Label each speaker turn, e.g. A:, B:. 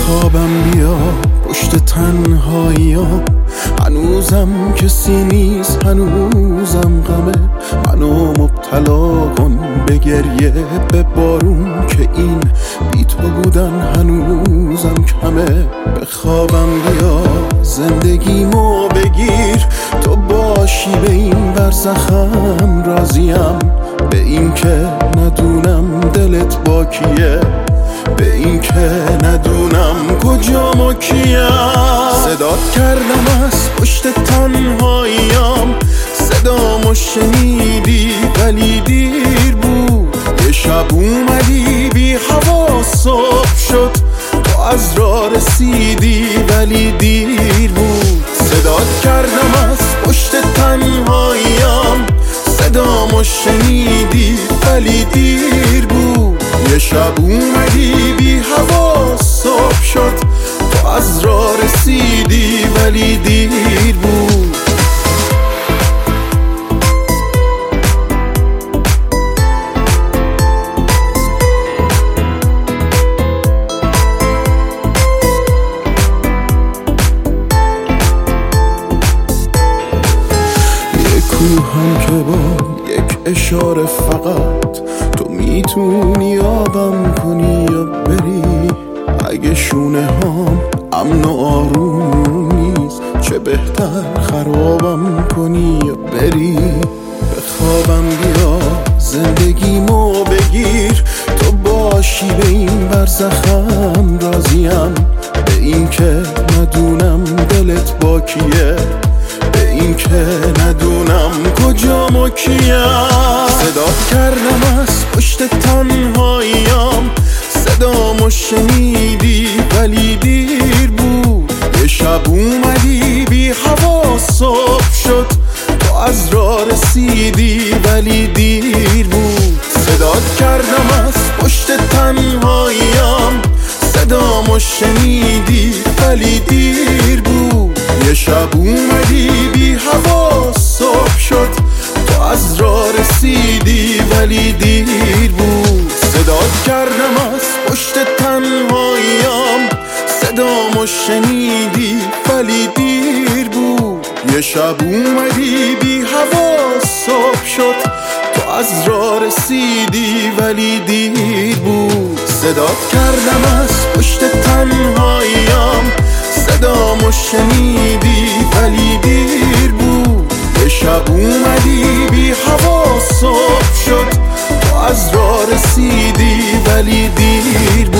A: خوابم بیا پشت تنهاییام، هنوزم کسی نیست، هنوزم غمه. منو مبتلا کن به گریه، به بارون که این بی تو بودن هنوزم کمه. به خوابم بیا زندگیمو بگیر، تو باشی به این برزخم راضیم. به این که ندونم دلت با کیه، به این که ندونم کجام و کیم. صدات کردم از پشت تنهاییام، صدامو شنیدی ولی دیر بود. یه شب اومدی بی هوا صبح شد، تو از راه رسیدی ولی دیر بود. صدات کردم از پشت تنهاییام، صدامو شنیدی ولی دیر بود. یه شب اومدی بی هوا صبح شد، تو از راه رسیدی ولی دیر بود. یه کوهم که با یک اشاره فقط تو میتونی آبم کنی یا بری. اگه شونه هام امن و آروم نیست، چه بهتر خرابم کنی یا بری. به خوابم بیا زندگیمو بگیر، تو باشی به این برزخم راضیم. به این که ندونم دلت با کیه، به این که ندونم کجام و کیم. صدات کردم از پشت تنهاییام، صدامو شنیدی ولی دیر بود. یه شب اومدی بی هوا صبح شد، تو از راه رسیدی ولی دیر بود. صدات کردم از پشت تنهاییام، صدامو شنیدی ولی دیر بود. یه شب اومدی بی هوا صبح شد، تو از راه رسیدی ولی دیر بود. صدات کردم از پشت تنهاییام، صدامو شنیدی ولی دیر بود. یه شب اومدی بی هوا صبح شد، تو از راه رسیدی ولی دیر بود. صدات کردم از پشت تنهاییام، صدامو شنیدی ولی دیر بود. یه شب اومدی بی هوا صبح شد، تو از راه رسیدی ولی دیر بود.